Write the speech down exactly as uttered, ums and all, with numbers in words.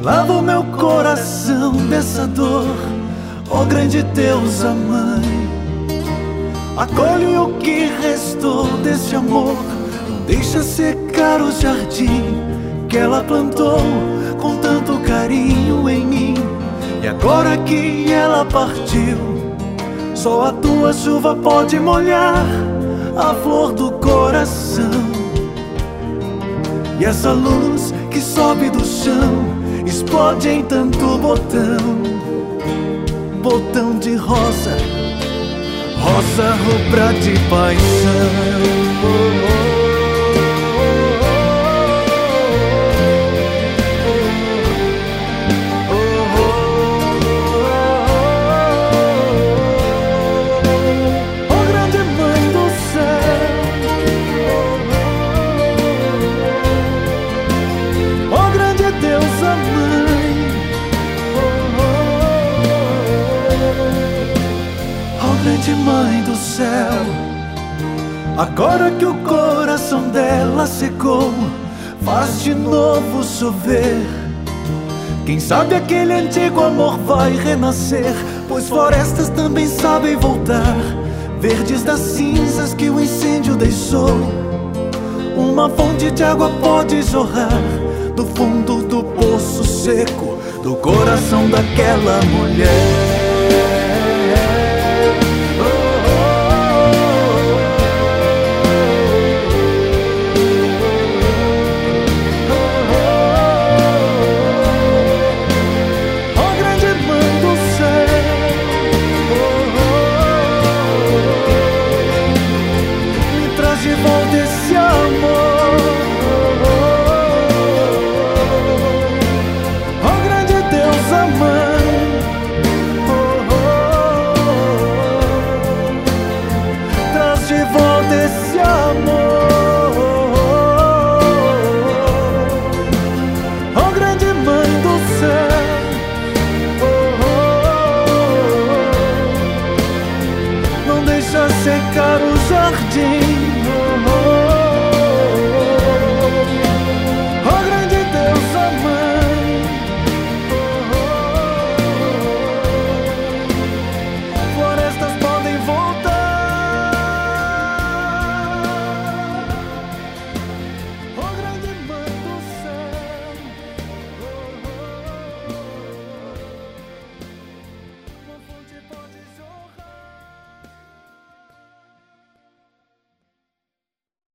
Lava o meu coração dessa dor, ó grande Deus, a Mãe. Acolhe o que restou desse amor, não deixa secar o jardim que ela plantou com tanto carinho em mim. E agora que ela partiu, só a tua chuva pode molhar a flor do coração. E essa luz que sobe do chão explode em tanto botão, botão de rosa, rosa rubra de paixão. Grande Mãe do céu, agora que o coração dela secou, faz de novo chover. Quem sabe aquele antigo amor vai renascer, pois florestas também sabem voltar, verdes das cinzas que o incêndio deixou. Uma fonte de água pode jorrar do fundo do poço seco do coração daquela mulher.